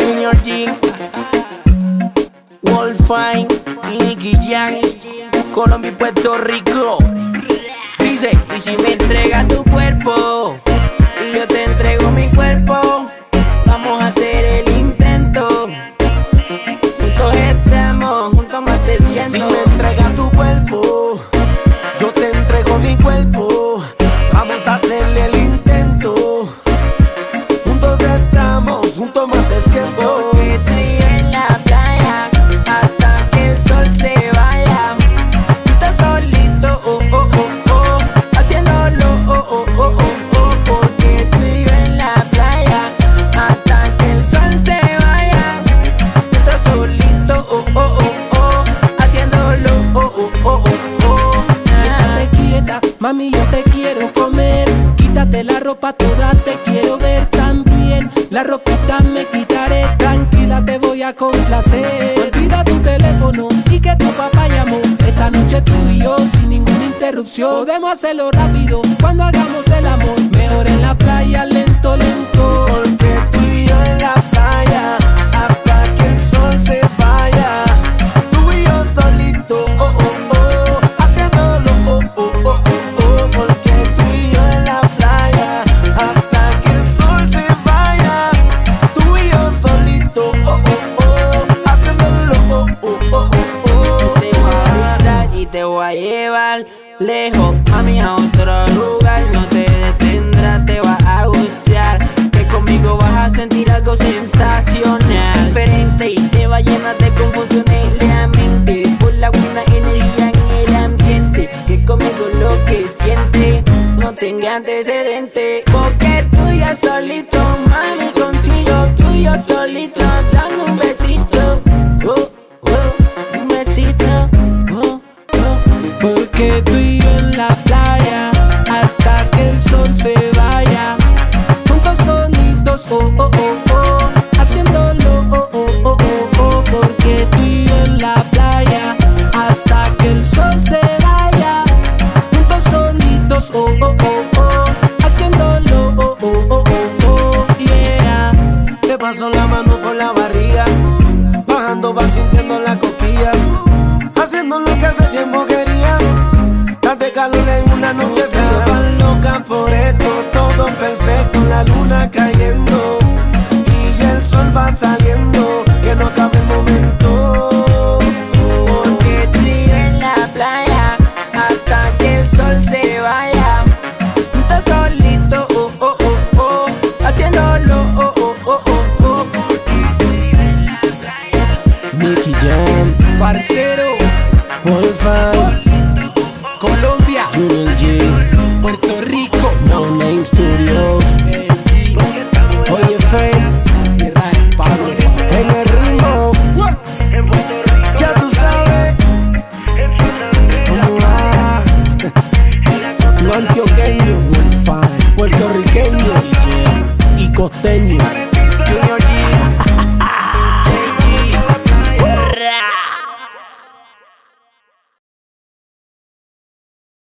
Junior G, Wolfine, Nicky Jam, Colombia y Puerto Rico. Dice, y si me entregas tu cuerpo y yo te entrego mi cuerpo, vamos a hacer el intento. Juntos estamos, juntos más te siento. Si me entregas tu cuerpo, yo te entrego mi cuerpo, vamos a hacerle el intento. Juntos estamos, juntos más te siento. Porque estoy en la playa hasta que el sol se vaya. Tú estás solito, oh, oh, oh, oh, haciéndolo, oh, oh, oh, oh, oh. Porque estoy en la playa hasta que el sol se vaya. Tú estás solito, oh, oh, oh, oh, haciéndolo, oh, oh, oh, oh, oh. Quédate quieta, mami, yo te quiero comer. Quítate la ropa toda, te quiero ver también. La ropita me quitaré, tranquila te voy a complacer. Olvida tu teléfono y que tu papá llamó. Esta noche tú y yo sin ninguna interrupción. Podemos hacerlo rápido cuando hagamos el amor. Mejor en la playa, lento, lento. Porque tú y yo en la playa hasta que el sol se vaya. Tú y yo solito, oh, oh, oh, haciéndolo, oh, oh, oh, oh, oh. Porque tú y yo en la playa hasta que el sol se vaya. Tú y yo solito, oh, oh, oh, haciéndolo, oh, oh, oh, oh. Te voy a buscar y te voy a llevar lejos, mami, a otro lugar. No te detendrás, te va a gustar, que conmigo vas a sentir algo sensacional, diferente, y te va a llenar de confusión en la mente por la buena energía en el ambiente. Que conmigo lo que siente no tenga antecedente. Porque tú y yo solito, mami, contigo tú y yo solito, dame un besito, oh, oh, un besito, oh, oh. Porque tú y yo en la playa hasta que el sol se vaya. Juntos solitos, oh, oh, oh, oh, haciéndolo, oh, oh, oh, oh, oh. Porque tú y yo en la playa hasta que el sol se vaya. Juntos solitos, oh, oh, oh, oh, haciéndolo, oh, oh, oh, oh, oh, yeah. Te paso la mano por la barriga, bajando vas sintiendo la coquilla, haciendo lo que hace tiempo quería. Date calor en una noche fría. Vas loca por esto, todo perfecto, la luna cayendo y el sol va saliendo, que no acabe el momento. Porque tú y yo en la playa hasta que el sol se vaya. Tú estás solito, oh, oh, oh, oh, haciéndolo, oh, oh, oh, oh, oh. Porque tú y yo en la playa. Nicky Jam, Parcero, Wolfine, Colombia, Junior G, Puerto Rico, No Name Studios. Medellín, Oye, Faye, tierra del palo. en el ritmo, ya tú sabes cómo va. Lo antioqueño, puertorriqueño y costeño.